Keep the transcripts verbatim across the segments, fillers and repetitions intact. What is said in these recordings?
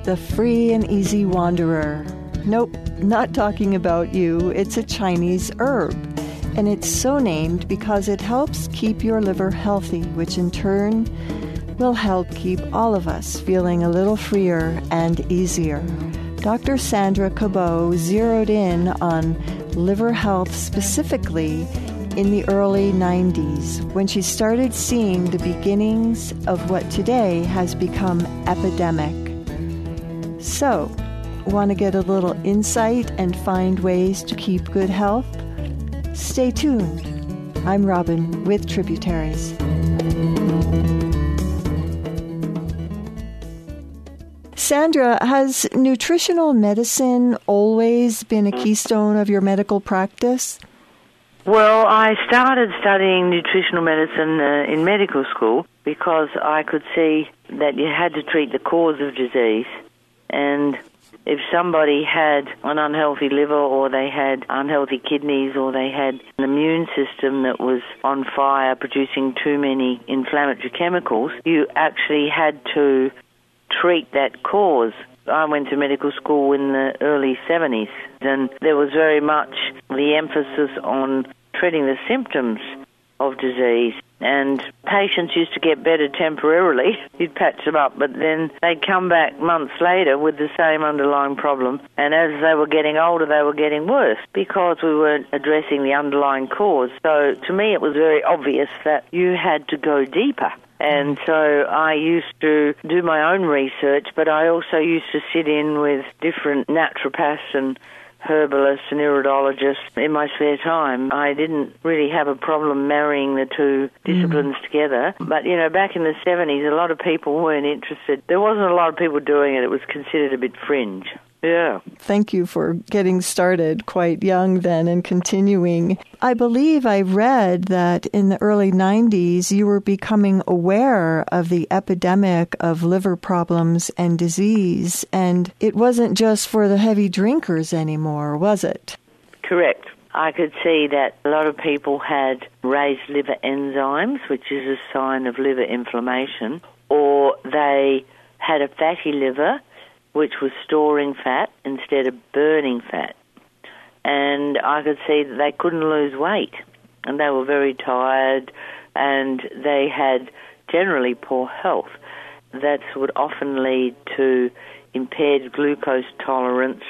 the free and easy wanderer. Nope, not talking about you. It's a Chinese herb. And it's so named because it helps keep your liver healthy, which in turn will help keep all of us feeling a little freer and easier. Doctor Sandra Cabot zeroed in on liver health specifically in the early nineties, when she started seeing the beginnings of what today has become epidemic. So, want to get a little insight and find ways to keep good health? Stay tuned. I'm Robin with Tributaries. Sandra, has nutritional medicine always been a keystone of your medical practice? Well, I started studying nutritional medicine uh, in medical school because I could see that you had to treat the cause of disease. And if somebody had an unhealthy liver, or they had unhealthy kidneys, or they had an immune system that was on fire producing too many inflammatory chemicals, you actually had to treat that cause. I went to medical school in the early seventies, and there was very much the emphasis on treating the symptoms of disease. And patients used to get better temporarily. You'd patch them up, but then they'd come back months later with the same underlying problem. And as they were getting older, they were getting worse because we weren't addressing the underlying cause. So to me, it was very obvious that you had to go deeper. And so I used to do my own research, but I also used to sit in with different naturopaths and herbalists and iridologists in my spare time. I didn't really have a problem marrying the two disciplines mm. together. But, you know, back in the seventies, a lot of people weren't interested. There wasn't a lot of people doing it. It was considered a bit fringe. Yeah. Thank you for getting started quite young then and continuing. I believe I read that in the early nineties, you were becoming aware of the epidemic of liver problems and disease, and it wasn't just for the heavy drinkers anymore, was it? Correct. I could see that a lot of people had raised liver enzymes, which is a sign of liver inflammation, or they had a fatty liver, which was storing fat instead of burning fat. And I could see that they couldn't lose weight, and they were very tired, and they had generally poor health. That would often lead to impaired glucose tolerance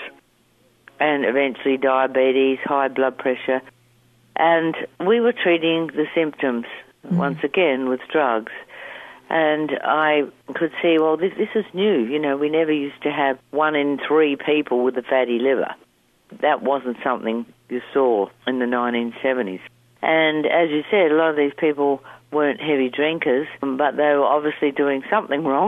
and eventually diabetes, high blood pressure. And we were treating the symptoms, mm-hmm. once again, with drugs. And I could see, well, this this is new. You know, we never used to have one in three people with a fatty liver. That wasn't something you saw in the nineteen seventies. And as you said, a lot of these people weren't heavy drinkers, but they were obviously doing something wrong.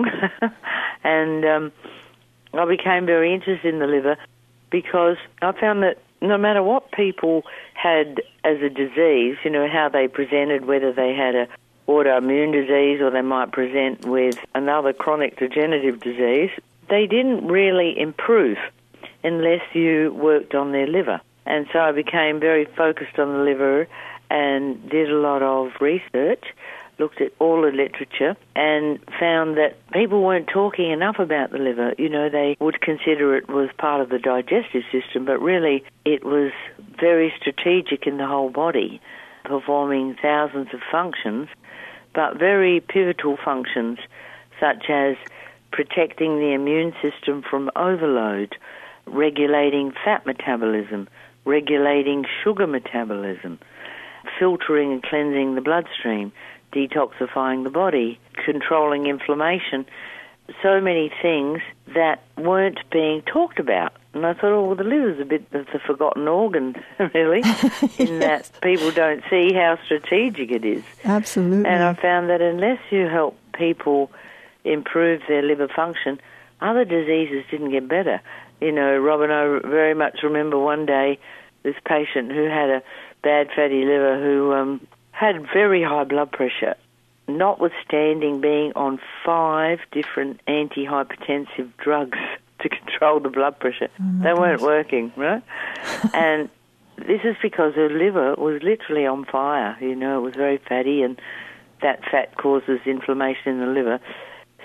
and um, I became very interested in the liver because I found that no matter what people had as a disease, you know, how they presented, whether they had a autoimmune disease or they might present with another chronic degenerative disease, they didn't really improve unless you worked on their liver. And so I became very focused on the liver and did a lot of research, looked at all the literature, and found that people weren't talking enough about the liver. You know, they would consider it was part of the digestive system, but really it was very strategic in the whole body, performing thousands of functions, but very pivotal functions, such as protecting the immune system from overload, regulating fat metabolism, regulating sugar metabolism, filtering and cleansing the bloodstream, detoxifying the body, controlling inflammation. So many things that weren't being talked about. And I thought, oh, well, the liver's a bit of the forgotten organ, really, in yes. that people don't see how strategic it is. Absolutely. And I found that unless you help people improve their liver function, other diseases didn't get better. You know, Robin, I very much remember one day this patient who had a bad fatty liver who um, had very high blood pressure, notwithstanding being on five different antihypertensive drugs to control the blood pressure. Oh they weren't gosh. working, right? And this is because her liver was literally on fire. You know, it was very fatty, and that fat causes inflammation in the liver.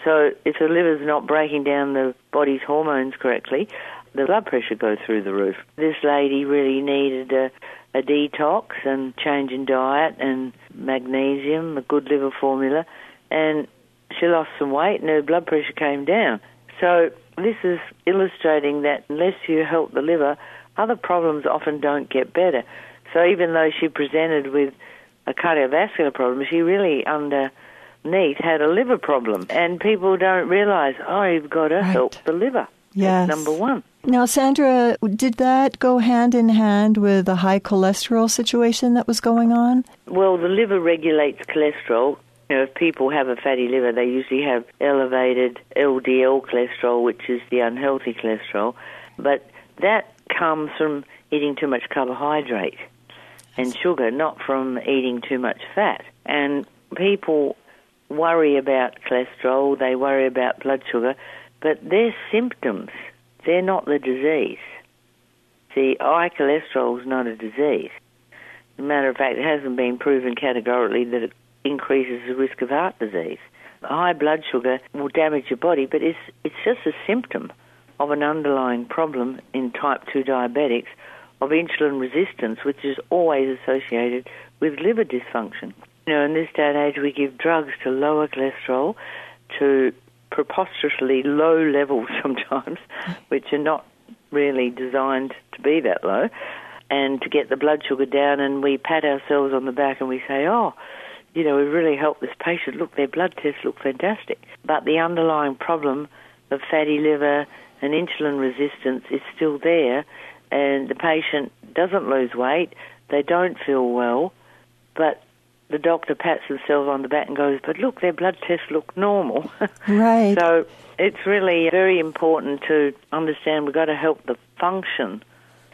So if the liver's not breaking down the body's hormones correctly, the blood pressure goes through the roof. This lady really needed a, a detox and change in diet and magnesium, a good liver formula, and she lost some weight and her blood pressure came down. So this is illustrating that unless you help the liver, other problems often don't get better. So even though she presented with a cardiovascular problem, she really underneath had a liver problem. And people don't realise, oh, you've got to right. help the liver. Yes. That's number one. Now, Sandra, did that go hand in hand with the high cholesterol situation that was going on? Well, the liver regulates cholesterol. You know, if people have a fatty liver, they usually have elevated L D L cholesterol, which is the unhealthy cholesterol. But that comes from eating too much carbohydrate and sugar, not from eating too much fat. And people worry about cholesterol, they worry about blood sugar, but they're symptoms. They're not the disease. See, high cholesterol is not a disease. As a matter of fact, it hasn't been proven categorically that it increases the risk of heart disease. High blood sugar will damage your body, but it's it's just a symptom of an underlying problem in type two diabetics of insulin resistance, which is always associated with liver dysfunction. You know, in this day and age, we give drugs to lower cholesterol, to preposterously low levels sometimes, which are not really designed to be that low, and to get the blood sugar down, and we pat ourselves on the back and we say, oh, you know, we've really helped this patient. Look, their blood tests look fantastic. But the underlying problem of fatty liver and insulin resistance is still there, and the patient doesn't lose weight, they don't feel well, but the doctor pats themselves on the back and goes, but look, their blood tests look normal. Right. So it's really very important to understand we've got to help the function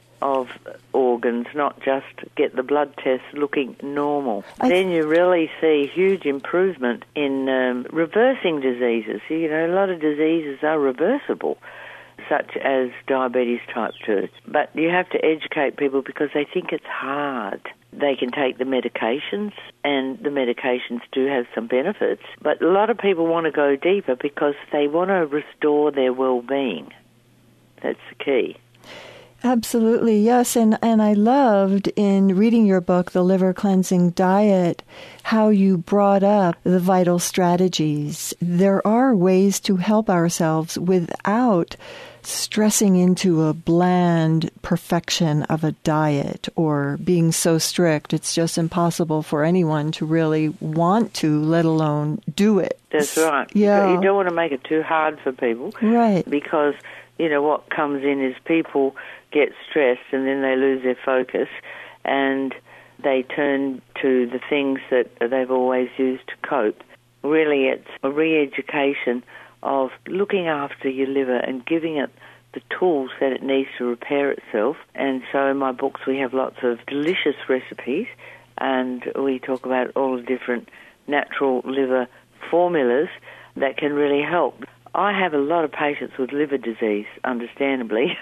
of organs, not just get the blood tests looking normal. I then you really see huge improvement in um, reversing diseases. You know, a lot of diseases are reversible, such as diabetes type two. But you have to educate people because they think it's hard. They can take the medications, and the medications do have some benefits, but a lot of people want to go deeper because they want to restore their well-being. That's the key. Absolutely, yes. And, and I loved in reading your book, The Liver Cleansing Diet, how you brought up the vital strategies. There are ways to help ourselves without stressing into a bland perfection of a diet or being so strict. It's just impossible for anyone to really want to, let alone do it. That's right. Yeah. You don't want to make it too hard for people. Right. Because, you know, what comes in is people get stressed and then they lose their focus and they turn to the things that they've always used to cope. Really, it's a re-education of looking after your liver and giving it the tools that it needs to repair itself. And so in my books we have lots of delicious recipes, and we talk about all the different natural liver formulas that can really help. I have a lot of patients with liver disease, understandably,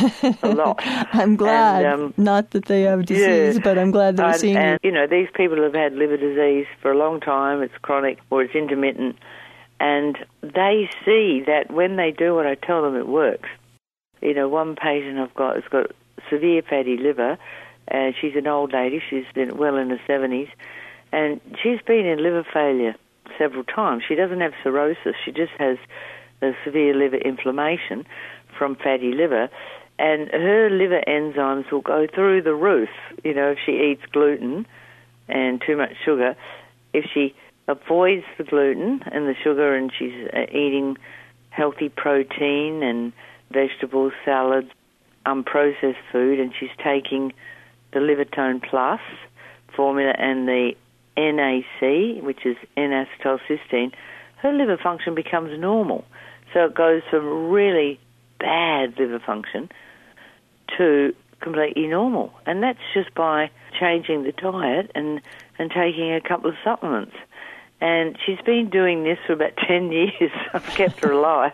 a lot. I'm glad, and, um, not that they have disease, yeah, but I'm glad they're and, seeing and, you. You know, these people have had liver disease for a long time. It's chronic or it's intermittent. And they see that when they do what I tell them, it works. You know, one patient I've got has got severe fatty liver, and she's an old lady. She's been well in her seventies, and she's been in liver failure several times. She doesn't have cirrhosis. She just has a severe liver inflammation from fatty liver, and her liver enzymes will go through the roof, you know, if she eats gluten and too much sugar. If she avoids the gluten and the sugar and she's uh, eating healthy protein and vegetables, salads, unprocessed food, and she's taking the Livertone Plus formula and the N A C, which is N-acetylcysteine, her liver function becomes normal. So it goes from really bad liver function to completely normal. And that's just by changing the diet and, and taking a couple of supplements. And she's been doing this for about ten years. I've kept her alive.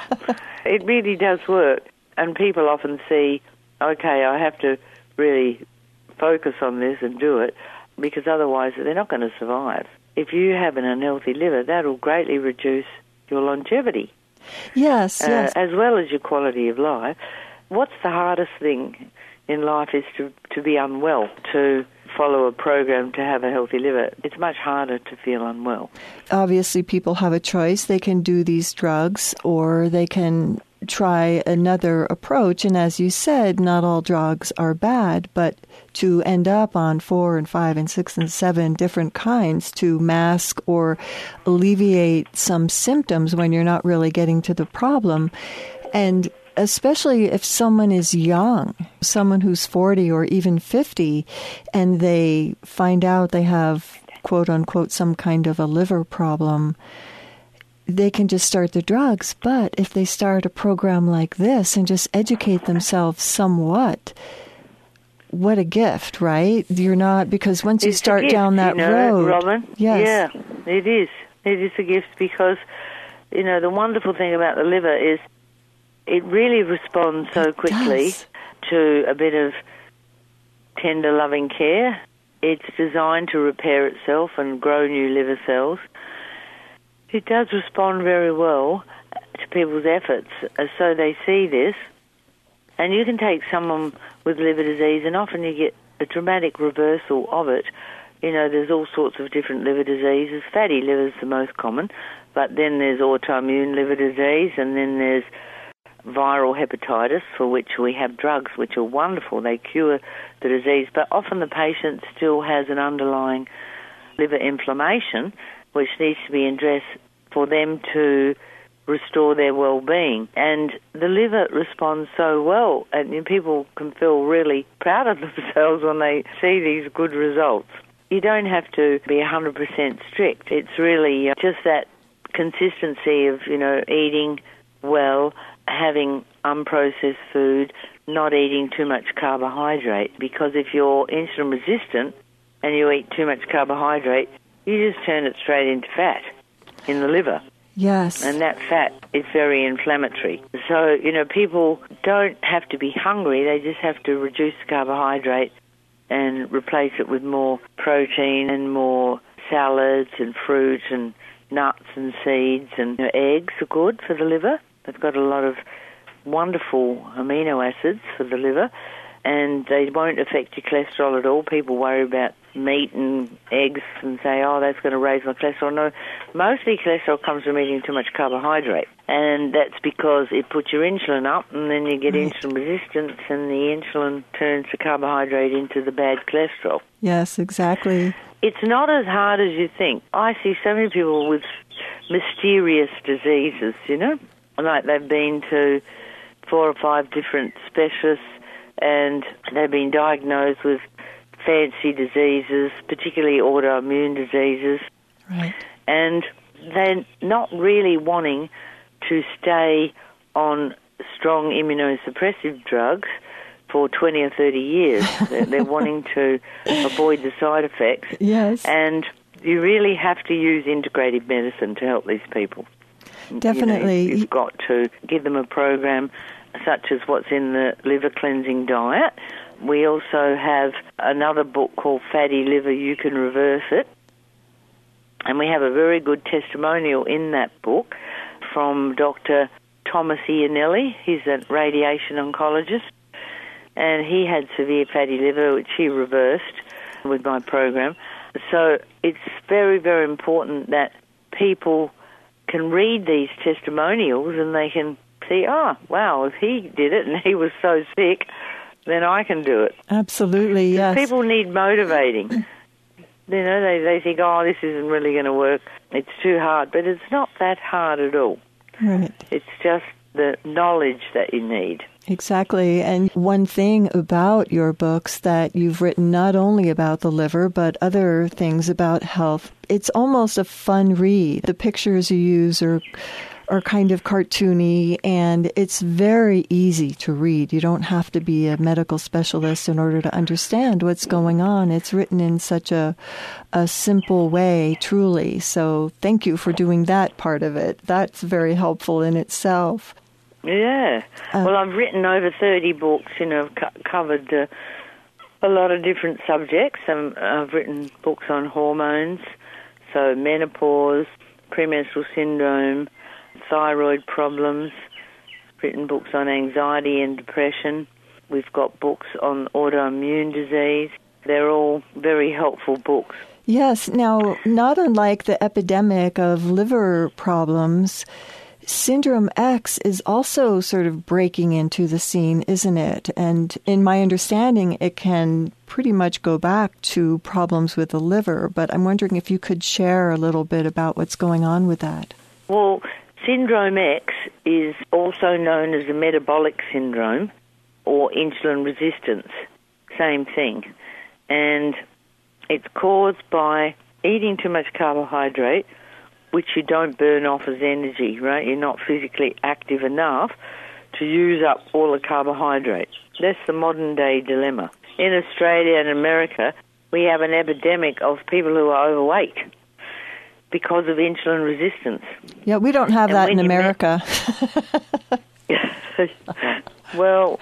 It really does work. And people often see, okay, I have to really focus on this and do it, because otherwise they're not going to survive. If you have an unhealthy liver, that will greatly reduce your longevity. Yes, uh, yes. As well as your quality of life. What's the hardest thing in life is to, to be unwell, to follow a program to have a healthy liver. It's much harder to feel unwell. Obviously, people have a choice. They can do these drugs or they can try another approach. And as you said, not all drugs are bad, but to end up on four and five and six and seven different kinds to mask or alleviate some symptoms when you're not really getting to the problem. And especially if someone is young, someone who's forty or even fifty, and they find out they have, quote unquote, some kind of a liver problem, they can just start the drugs. But if they start a program like this and just educate themselves somewhat, what a gift, right? You're not, because once you it's start gift, down that you know, road. Robin, yes. Yeah, it is. It is a gift because, you know, the wonderful thing about the liver is it really responds so It quickly does. to a bit of tender, loving care. It's designed to repair itself and grow new liver cells. It does respond very well to people's efforts, so they see this. And you can take someone with liver disease and often you get a dramatic reversal of it. You know, there's all sorts of different liver diseases. Fatty liver is the most common, but then there's autoimmune liver disease, and then there's viral hepatitis, for which we have drugs which are wonderful. They cure the disease, but often the patient still has an underlying liver inflammation which needs to be addressed for them to restore their well-being. And the liver responds so well, and you know, people can feel really proud of themselves when they see these good results. You don't have to be one hundred percent strict. It's really just that consistency of, you know, eating well, having unprocessed food, not eating too much carbohydrate, because if you're insulin resistant and you eat too much carbohydrate, you just turn it straight into fat in the liver. Yes. And that fat is very inflammatory. So, you know, people don't have to be hungry, they just have to reduce carbohydrate and replace it with more protein and more salads and fruit and nuts and seeds, and you know, eggs are good for the liver. They've got a lot of wonderful amino acids for the liver, and they won't affect your cholesterol at all. People worry about meat and eggs and say, oh, that's going to raise my cholesterol. No, mostly cholesterol comes from eating too much carbohydrate, and that's because it puts your insulin up, and then you get right. insulin resistance, and the insulin turns the carbohydrate into the bad cholesterol. Yes, exactly. It's not as hard as you think. I see so many people with mysterious diseases, you know, like they've been to four or five different specialists and they've been diagnosed with fancy diseases, particularly autoimmune diseases. Right. And they're not really wanting to stay on strong immunosuppressive drugs for twenty or thirty years. they're, they're wanting to avoid the side effects. Yes. And you really have to use integrative medicine to help these people. Definitely. You know, you've got to give them a program such as what's in the liver cleansing diet. We also have another book called Fatty Liver, You Can Reverse It. And we have a very good testimonial in that book from Doctor Thomas Iannelli. He's a radiation oncologist. And he had severe fatty liver, which he reversed with my program. So it's very, very important that people can read these testimonials and they can see, oh, wow, if he did it and he was so sick, then I can do it. Absolutely, yes. People need motivating. You know, they, they think, oh, this isn't really going to work. It's too hard. But it's not that hard at all. Right. It's just the knowledge that you need. Exactly. And one thing about your books that you've written not only about the liver, but other things about health, it's almost a fun read. The pictures you use are are kind of cartoony, and it's very easy to read. You don't have to be a medical specialist in order to understand what's going on. It's written in such a a simple way, truly. So thank you for doing that part of it. That's very helpful in itself. Yeah. Uh, well, I've written over thirty books, you know, co- covered uh, a lot of different subjects. Um, I've written books on hormones, so menopause, premenstrual syndrome, thyroid problems, written books on anxiety and depression. We've got books on autoimmune disease. They're all very helpful books. Yes. Now, not unlike the epidemic of liver problems, Syndrome X is also sort of breaking into the scene, isn't it? And in my understanding, it can pretty much go back to problems with the liver. But I'm wondering if you could share a little bit about what's going on with that. Well, Syndrome X is also known as a metabolic syndrome or insulin resistance. Same thing. And it's caused by eating too much carbohydrate, which you don't burn off as energy, right? You're not physically active enough to use up all the carbohydrates. That's the modern-day dilemma. In Australia and America, we have an epidemic of people who are overweight because of insulin resistance. Yeah, we don't have and that in America. Me- well,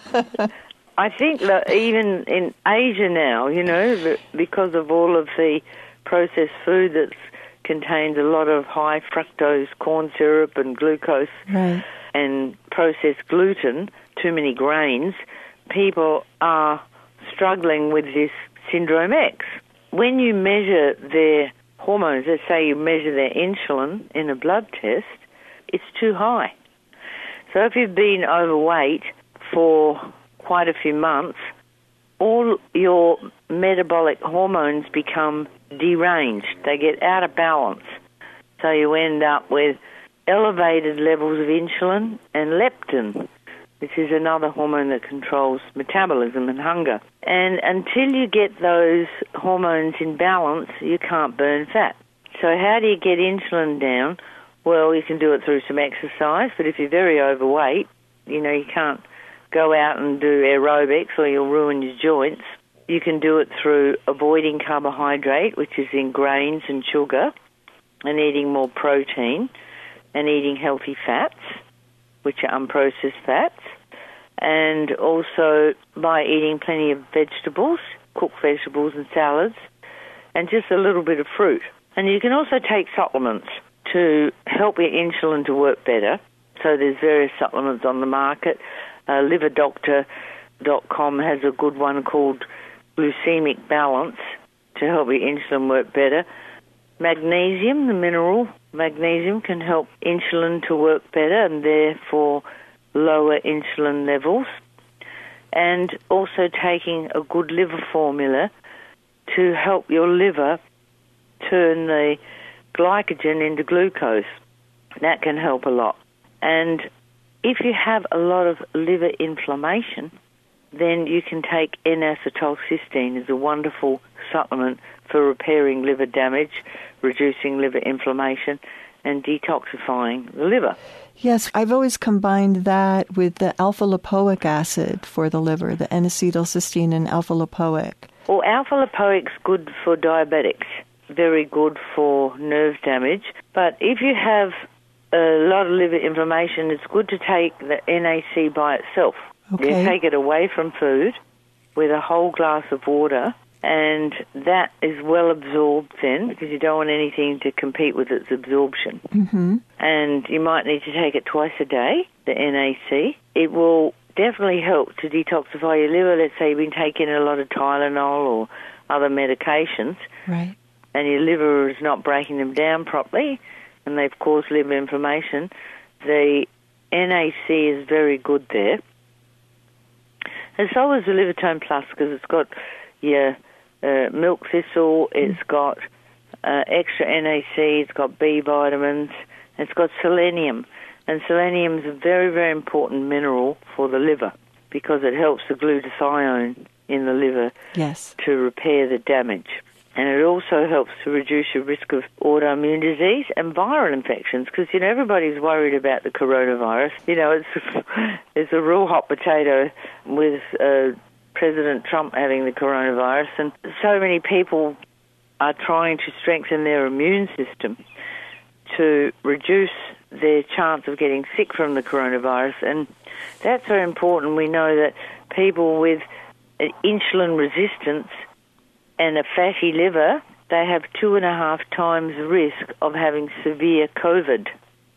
I think that even in Asia now, you know, because of all of the processed food that contains a lot of high fructose corn syrup and glucose right. and processed gluten, too many grains, people are struggling with this Syndrome X. When you measure their hormones, let's say you measure their insulin in a blood test, it's too high. So if you've been overweight for quite a few months, all your metabolic hormones become deranged. They get out of balance. So you end up with elevated levels of insulin and leptin, which is another hormone that controls metabolism and hunger. And until you get those hormones in balance, you can't burn fat. So how do you get insulin down? Well, you can do it through some exercise, but if you're very overweight, you know, you can't go out and do aerobics or you'll ruin your joints. You can do it through avoiding carbohydrate, which is in grains and sugar, and eating more protein, and eating healthy fats, which are unprocessed fats, and also by eating plenty of vegetables, cooked vegetables and salads, and just a little bit of fruit. And you can also take supplements to help your insulin to work better. So there's various supplements on the market. Uh, liver doctor dot com has a good one called Glycemic Balance to help your insulin work better. Magnesium, the mineral magnesium, can help insulin to work better and therefore lower insulin levels. And also taking a good liver formula to help your liver turn the glycogen into glucose. That can help a lot. And if you have a lot of liver inflammation, then you can take N-acetylcysteine as a wonderful supplement for repairing liver damage, reducing liver inflammation, and detoxifying the liver. Yes, I've always combined that with the alpha-lipoic acid for the liver, the N-acetylcysteine and alpha-lipoic. Well, alpha-lipoic's good for diabetics, very good for nerve damage. But if you have a lot of liver inflammation, it's good to take the N A C by itself. Okay. You take it away from food with a whole glass of water, and that is well absorbed then because you don't want anything to compete with its absorption. Mm-hmm. And you might need to take it twice a day, the N A C. It will definitely help to detoxify your liver. Let's say you've been taking a lot of Tylenol or other medications, right, and your liver is not breaking them down properly, and they've caused liver inflammation. The N A C is very good there. And so is the Livertone Plus because it's got your uh, milk thistle, it's got uh, extra N A C, it's got B vitamins, it's got selenium. And selenium is a very, very important mineral for the liver because it helps the glutathione in the liver yes. to repair the damage. And it also helps to reduce your risk of autoimmune disease and viral infections because, you know, everybody's worried about the coronavirus. You know, it's, it's a real hot potato with uh, President Trump having the coronavirus. And so many people are trying to strengthen their immune system to reduce their chance of getting sick from the coronavirus. And that's very important. We know that people with insulin resistance and a fatty liver, they have two and a half times the risk of having severe COVID.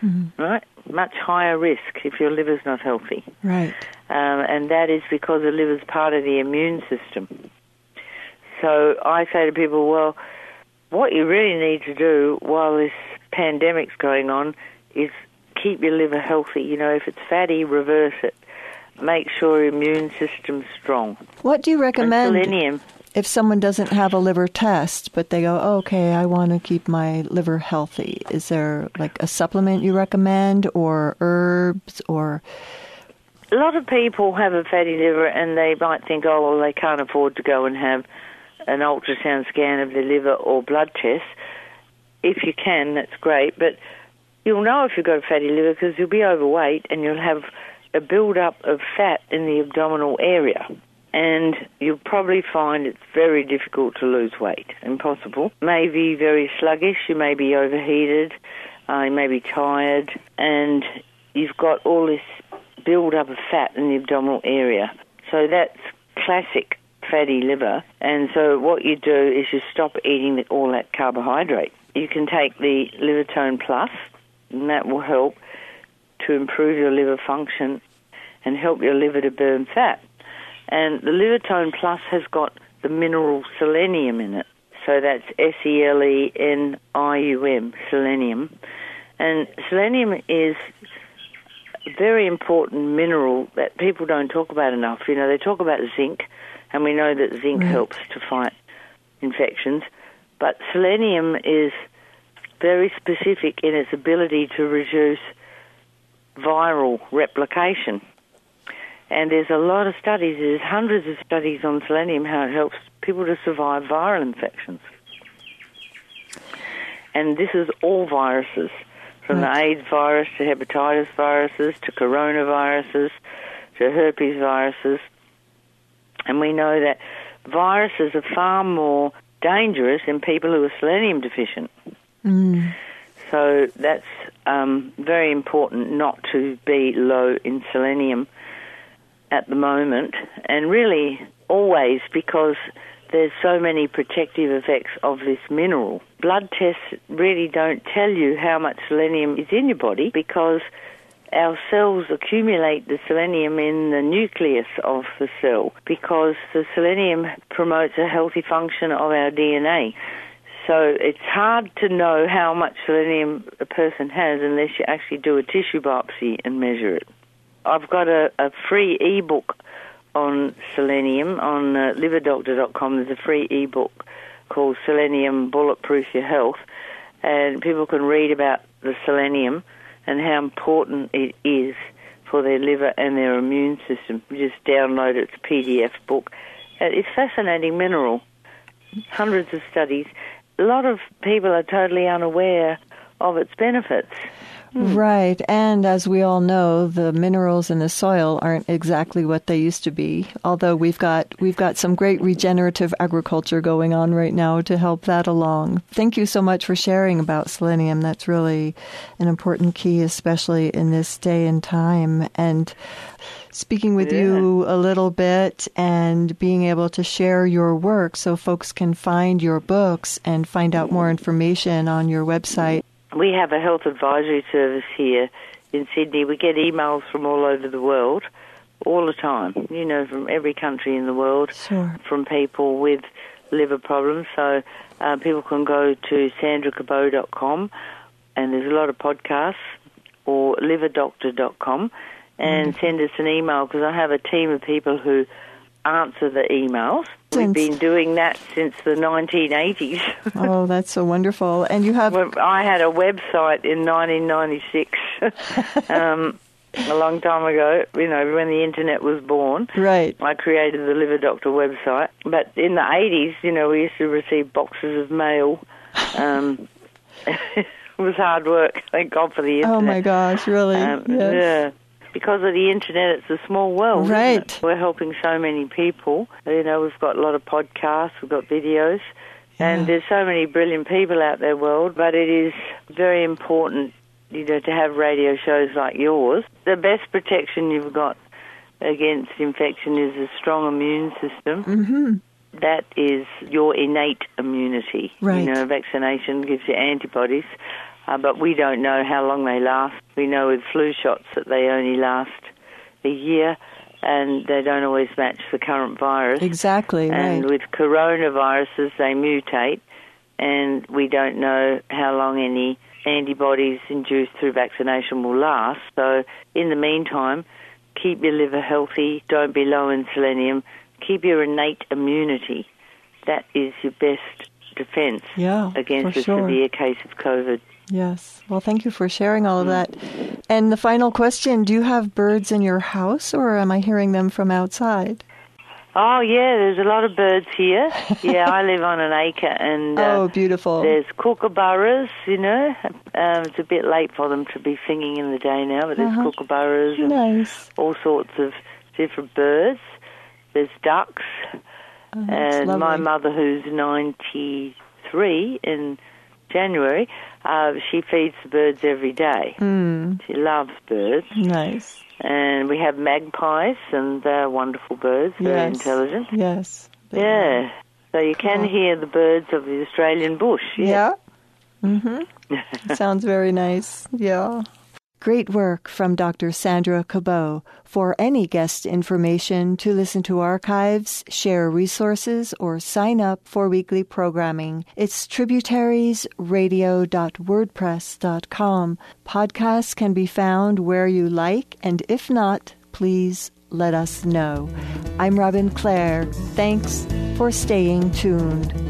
Mm-hmm. Right? Much higher risk if your liver's not healthy. Right. Um, and that is because the liver's part of the immune system. So I say to people, well, what you really need to do while this pandemic's going on is keep your liver healthy. You know, if it's fatty, reverse it. Make sure your immune system's strong. What do you recommend and selenium, if someone doesn't have a liver test, but they go, oh, okay, I want to keep my liver healthy? Is there like a supplement you recommend, or herbs, or... A lot of people have a fatty liver and they might think, oh, well, they can't afford to go and have an ultrasound scan of their liver or blood test. If you can, that's great, but you'll know if you've got a fatty liver because you'll be overweight and you'll have a build-up of fat in the abdominal area. And you'll probably find it's very difficult to lose weight. Impossible. Maybe very sluggish, you may be overheated, uh, you may be tired, and you've got all this build-up of fat in the abdominal area. So that's classic fatty liver. And so what you do is you stop eating the, all that carbohydrate. You can take the Livertone Plus, and that will help to improve your liver function and help your liver to burn fat. And the Livertone Plus has got the mineral selenium in it. So that's S E L E N I U M, selenium. And selenium is a very important mineral that people don't talk about enough. You know, they talk about zinc, and we know that zinc right. helps to fight infections. But selenium is very specific in its ability to reduce viral replication. And there's a lot of studies, there's hundreds of studies on selenium, how it helps people to survive viral infections. And this is all viruses, from right. the AIDS virus to hepatitis viruses to coronaviruses to herpes viruses. And we know that viruses are far more dangerous in people who are selenium deficient. Mm. So that's um, very important not to be low in selenium at the moment, and really always, because there's so many protective effects of this mineral. Blood tests really don't tell you how much selenium is in your body because our cells accumulate the selenium in the nucleus of the cell because the selenium promotes a healthy function of our D N A. So it's hard to know how much selenium a person has unless you actually do a tissue biopsy and measure it. I've got a, a free e-book on selenium on uh, liver doctor dot com. There's a free e-book called Selenium Bulletproof Your Health, and people can read about the selenium and how important it is for their liver and their immune system. You just download it. It's a P D F book. It's a fascinating mineral. Hundreds of studies. A lot of people are totally unaware of its benefits. Hmm. Right, and as we all know, the minerals in the soil aren't exactly what they used to be, although we've got we've got some great regenerative agriculture going on right now to help that along. Thank you so much for sharing about selenium. That's really an important key, especially in this day and time. And speaking with yeah. you a little bit and being able to share your work so folks can find your books and find out more information on your website. We have a health advisory service here in Sydney. We get emails from all over the world all the time, you know, from every country in the world, sure. from people with liver problems. So uh, people can go to sandra cabot dot com, and there's a lot of podcasts, or liver doctor dot com, and mm-hmm. send us an email, because I have a team of people who answer the emails. We've been doing that since the nineteen eighties. Oh, that's so wonderful. And you have... Well, I had a website in nineteen ninety-six, um, a long time ago, you know, when the internet was born. Right. I created the Liver Doctor website. But in the eighties, you know, we used to receive boxes of mail. Um, it was hard work. Thank God for the internet. Oh, my gosh, really? Um, yes. Yeah. Because of the internet, it's a small world. Right. Isn't it? We're helping so many people. You know, we've got a lot of podcasts, we've got videos, yeah. and there's so many brilliant people out there, world. But it is very important, you know, to have radio shows like yours. The best protection you've got against infection is a strong immune system. Mm-hmm. That is your innate immunity. Right. You know, vaccination gives you antibodies. uh, but we don't know how long they last. We know with flu shots that they only last a year, and they don't always match the current virus. Exactly, and right. with coronaviruses, they mutate, and we don't know how long any antibodies induced through vaccination will last. So in the meantime, keep your liver healthy, don't be low in selenium, keep your innate immunity. That is your best defense yeah, against for a sure. severe case of COVID. Yes. Well, thank you for sharing all of that. And the final question, do you have birds in your house, or am I hearing them from outside? Oh, yeah, there's a lot of birds here. Yeah, I live on an acre, and uh, oh, beautiful. There's kookaburras, you know. Um, it's a bit late for them to be singing in the day now, but there's uh-huh. kookaburras and nice. all sorts of different birds. There's ducks. Oh, and lovely. My mother, who's ninety-three in January, uh, she feeds the birds every day. Mm. She loves birds. Nice. And we have magpies, and they're wonderful birds, very yes. intelligent. Yes. Yeah. So you can cool. hear the birds of the Australian bush. Yeah? yeah? Mm-hmm. Sounds very nice. Yeah. Great work from Doctor Sandra Cabot. For any guest information, to listen to archives, share resources, or sign up for weekly programming, it's tributaries radio dot wordpress dot com. Podcasts can be found where you like, and if not, please let us know. I'm Robin Clare. Thanks for staying tuned.